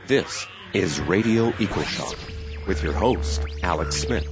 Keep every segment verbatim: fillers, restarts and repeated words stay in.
This is Radio EcoShock with your host, Alex Smith.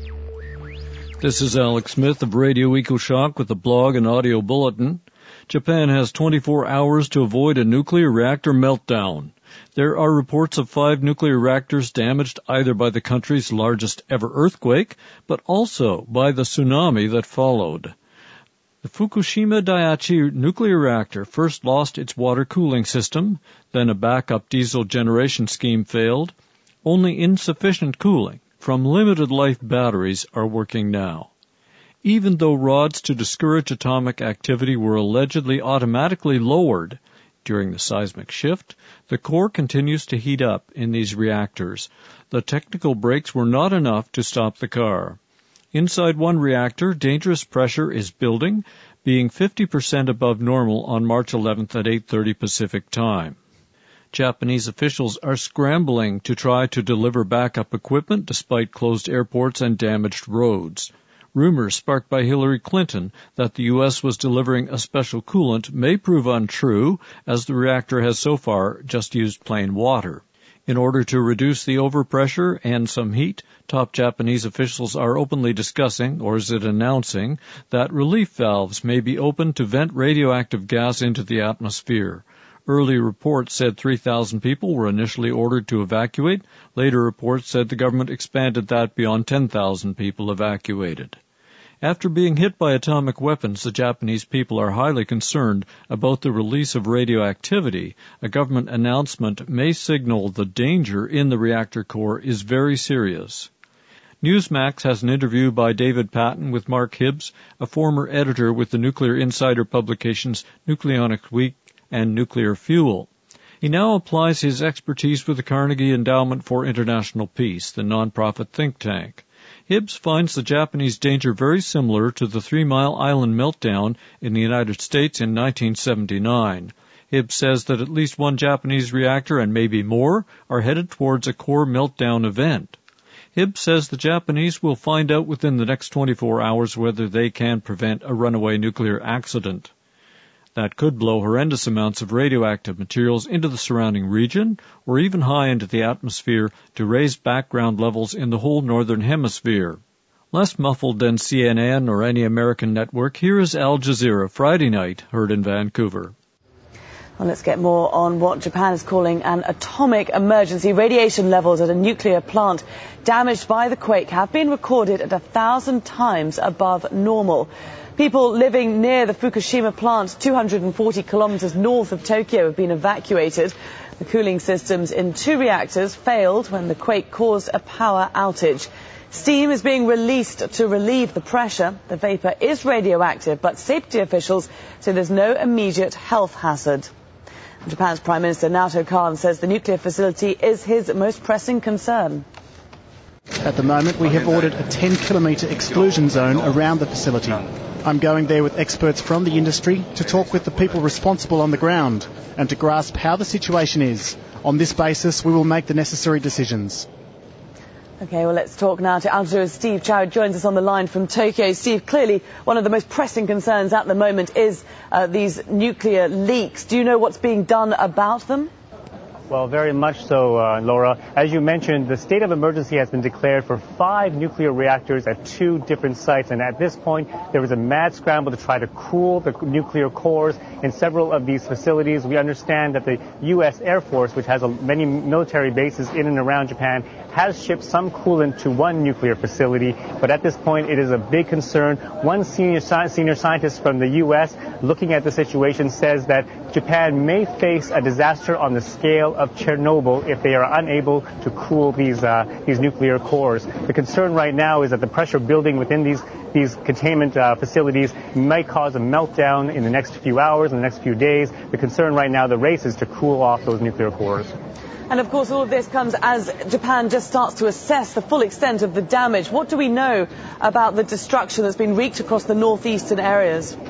This is Alex Smith of Radio EcoShock with a blog and audio bulletin. Japan has twenty-four hours to avoid a nuclear reactor meltdown. There are reports of five nuclear reactors damaged either by the country's largest ever earthquake, but also by the tsunami that followed. The Fukushima Daiichi nuclear reactor first lost its water cooling system, then a backup diesel generation scheme failed. Only insufficient cooling from limited life batteries are working now. Even though rods to discourage atomic activity were allegedly automatically lowered during the seismic shift, the core continues to heat up in these reactors. The technical brakes were not enough to stop the car. Inside one reactor, dangerous pressure is building, being fifty percent above normal on March eleventh at eight thirty Pacific time. Japanese officials are scrambling to try to deliver backup equipment despite closed airports and damaged roads. Rumors sparked by Hillary Clinton that the U S was delivering a special coolant may prove untrue, as the reactor has so far just used plain water. In order to reduce the overpressure and some heat, top Japanese officials are openly discussing, or is it announcing, that relief valves may be opened to vent radioactive gas into the atmosphere. Early reports said three thousand people were initially ordered to evacuate. Later reports said the government expanded that beyond ten thousand people evacuated. After being hit by atomic weapons, the Japanese people are highly concerned about the release of radioactivity. A government announcement may signal the danger in the reactor core is very serious. Newsmax has an interview by David Patton with Mark Hibbs, a former editor with the Nuclear Insider publications Nucleonics Week and Nuclear Fuel. He now applies his expertise with the Carnegie Endowment for International Peace, the nonprofit think tank. Hibbs finds the Japanese danger very similar to the Three Mile Island meltdown in the United States in nineteen seventy-nine. Hibbs says that at least one Japanese reactor and maybe more are headed towards a core meltdown event. Hibbs says the Japanese will find out within the next twenty-four hours whether they can prevent a runaway nuclear accident. That could blow horrendous amounts of radioactive materials into the surrounding region or even high into the atmosphere to raise background levels in the whole northern hemisphere. Less muffled than C N N or any American network, here is Al Jazeera Friday night, heard in Vancouver. Well, let's get more on what Japan is calling an atomic emergency. Radiation levels at a nuclear plant damaged by the quake have been recorded at a thousand times above normal. People living near the Fukushima plant, two hundred forty kilometers north of Tokyo, have been evacuated. The cooling systems in two reactors failed when the quake caused a power outage. Steam is being released to relieve the pressure. The vapor is radioactive, but safety officials say there's no immediate health hazard. Japan's Prime Minister Naoto Kan says the nuclear facility is his most pressing concern. At the moment, we have ordered a ten kilometre exclusion zone around the facility. I'm going there with experts from the industry to talk with the people responsible on the ground and to grasp how the situation is. On this basis, we will make the necessary decisions. OK, well, let's talk now to Al Jazeera's Steve Chow, who joins us on the line from Tokyo. Steve, clearly one of the most pressing concerns at the moment is uh, these nuclear leaks. Do you know what's being done about them? Well, very much so, uh, Laura. As you mentioned, the state of emergency has been declared for five nuclear reactors at two different sites. And at this point, there was a mad scramble to try to cool the nuclear cores in several of these facilities. We understand that the U S Air Force, which has a, many military bases in and around Japan, has shipped some coolant to one nuclear facility. But at this point, it is a big concern. One senior, senior scientist from the U S looking at the situation says that Japan may face a disaster on the scale of Chernobyl if they are unable to cool these uh, these nuclear cores. The concern right now is that the pressure building within these these containment uh, facilities might cause a meltdown in the next few hours, in the next few days. The concern right now, the race is to cool off those nuclear cores. And of course, all of this comes as Japan just starts to assess the full extent of the damage. What do we know about the destruction that's been wreaked across the northeastern areas?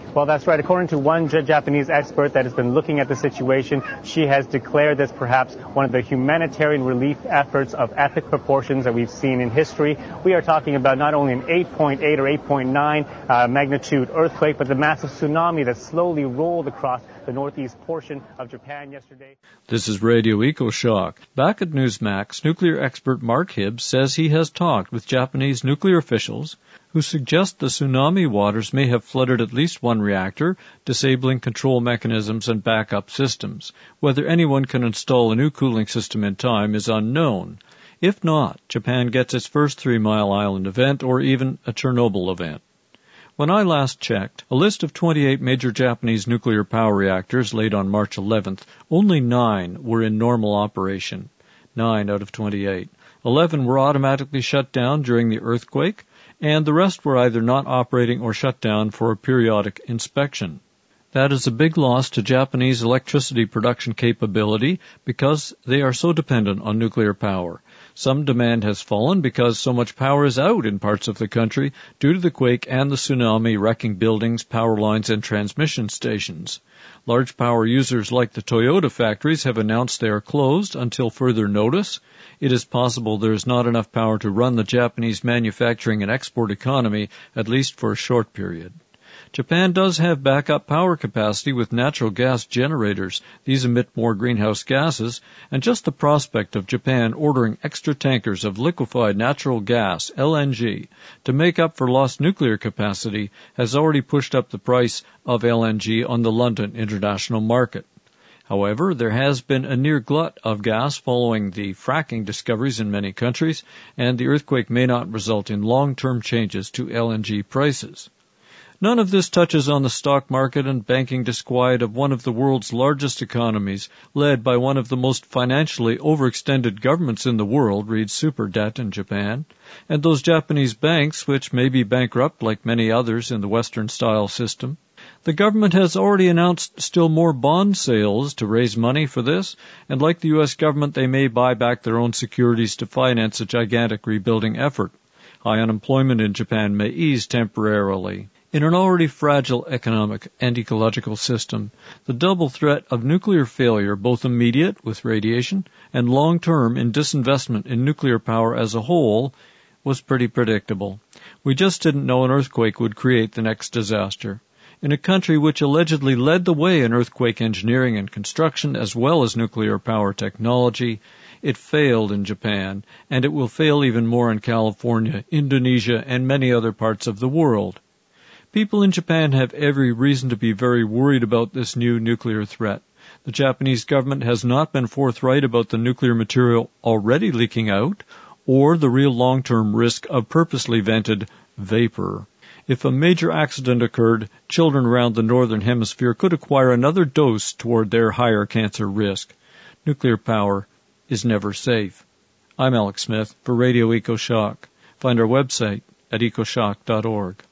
Well, that's right. According to one J- Japanese expert that has been looking at the situation, she has declared this perhaps one of the humanitarian relief efforts of epic proportions that we've seen in history. We are talking about not only an eight point eight or eight point nine uh, magnitude earthquake, but the massive tsunami that slowly rolled across the northeast portion of Japan yesterday. This is Radio EcoShock. Back at Newsmax, nuclear expert Mark Hibbs says he has talked with Japanese nuclear officials who suggest the tsunami waters may have flooded at least one reactor, disabling control mechanisms and backup systems. Whether anyone can install a new cooling system in time is unknown. If not, Japan gets its first Three Mile Island event or even a Chernobyl event. When I last checked, a list of twenty-eight major Japanese nuclear power reactors laid on March eleventh, only nine were in normal operation. Nine out of twenty-eight. Eleven were automatically shut down during the earthquake, and the rest were either not operating or shut down for a periodic inspection. That is a big loss to Japanese electricity production capability because they are so dependent on nuclear power. Some demand has fallen because so much power is out in parts of the country due to the quake and the tsunami wrecking buildings, power lines, and transmission stations. Large power users like the Toyota factories have announced they are closed until further notice. It is possible there is not enough power to run the Japanese manufacturing and export economy, at least for a short period. Japan does have backup power capacity with natural gas generators. These emit more greenhouse gases, and just the prospect of Japan ordering extra tankers of liquefied natural gas, L N G, to make up for lost nuclear capacity has already pushed up the price of L N G on the London international market. However, there has been a near glut of gas following the fracking discoveries in many countries, and the earthquake may not result in long-term changes to L N G prices. None of this touches on the stock market and banking disquiet of one of the world's largest economies, led by one of the most financially overextended governments in the world, reads super debt in Japan, and those Japanese banks which may be bankrupt like many others in the Western-style system. The government has already announced still more bond sales to raise money for this, and like the U S government, they may buy back their own securities to finance a gigantic rebuilding effort. High unemployment in Japan may ease temporarily. In an already fragile economic and ecological system, the double threat of nuclear failure, both immediate with radiation and long-term in disinvestment in nuclear power as a whole, was pretty predictable. We just didn't know an earthquake would create the next disaster. In a country which allegedly led the way in earthquake engineering and construction as well as nuclear power technology, it failed in Japan, and it will fail even more in California, Indonesia, and many other parts of the world. People in Japan have every reason to be very worried about this new nuclear threat. The Japanese government has not been forthright about the nuclear material already leaking out, or the real long-term risk of purposely vented vapor. If a major accident occurred, children around the northern hemisphere could acquire another dose toward their higher cancer risk. Nuclear power is never safe. I'm Alex Smith for Radio EcoShock. Find our website at ecoshock dot org.